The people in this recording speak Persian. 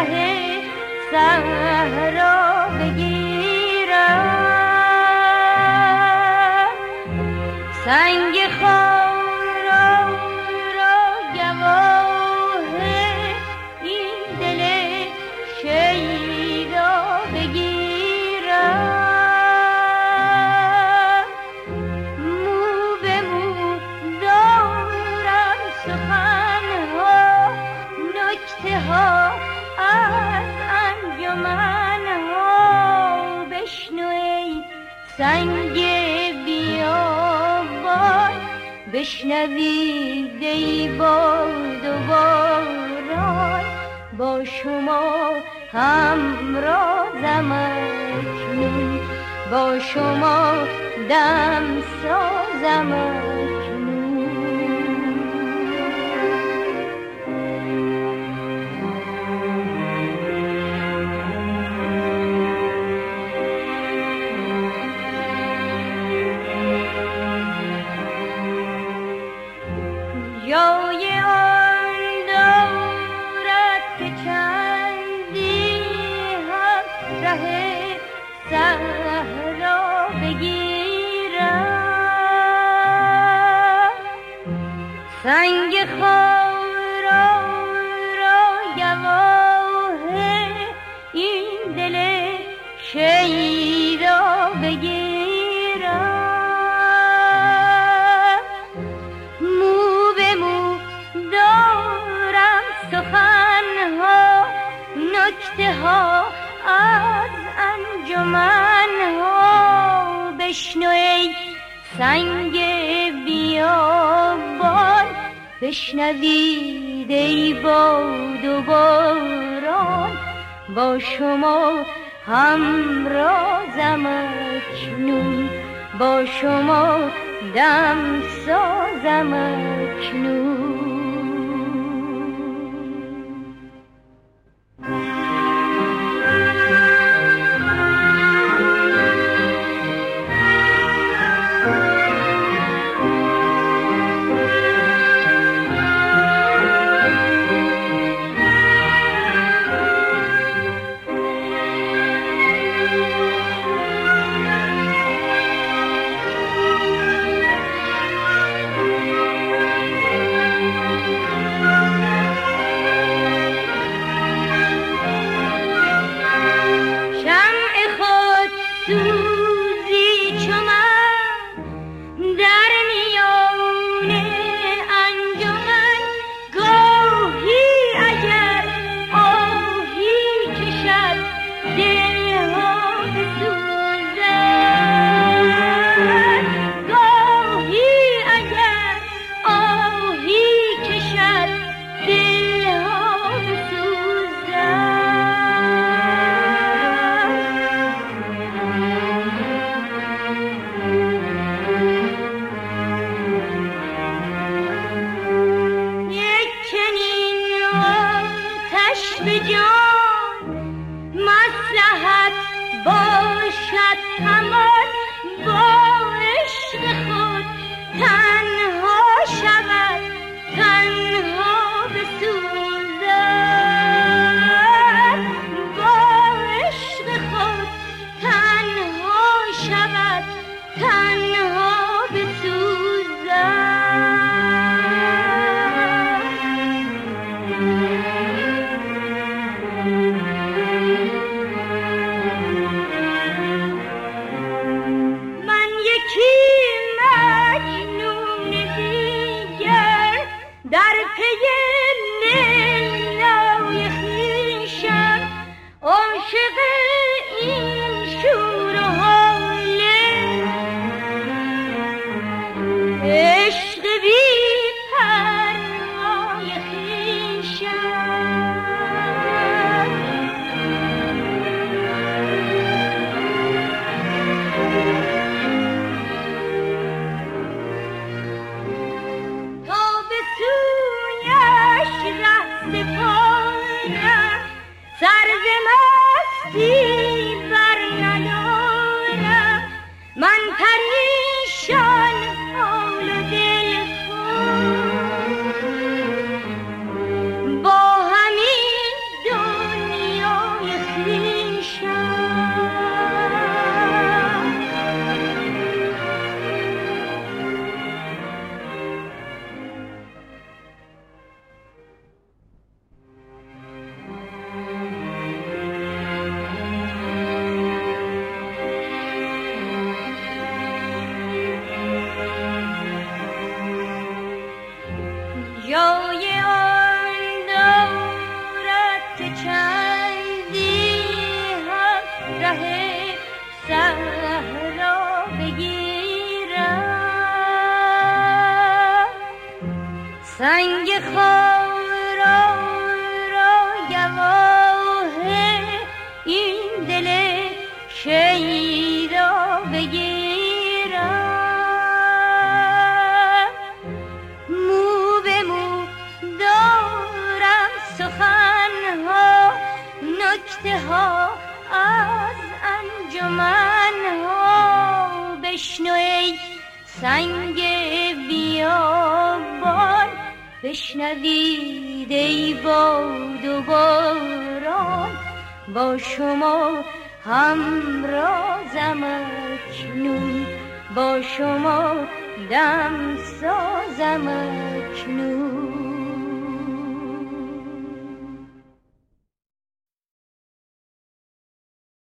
ره صحرا بگیرم، سنگ خارا را گواه این دل شیدا بگیرم، مو به مو دارم سخنها، نکته ها از انجمنها، بشنو ای سنگ بیابان، بشنوید ای باد و باران، با شما همرازم اکنون، با شما دم سازم اکنون. جای آن دارد که چندی هم ره صحرا بگیرم، سنگ خارا را گواه این دل شیدا بگیرم، مو به مو دارم سخنها، نکته ها از انجمنها، بشنو ای سنگ بیابان، بشنوید ای باد و باران، با شما همرازم اکنون، با شما دم سازم اکنون. عشق بی پروای خویشم قصه ها از انجمن ها بشنو ای سنگ بیابان، بشنوید ای باد و باران، با شما همرازم اکنون، با شما دم سازم اکنون.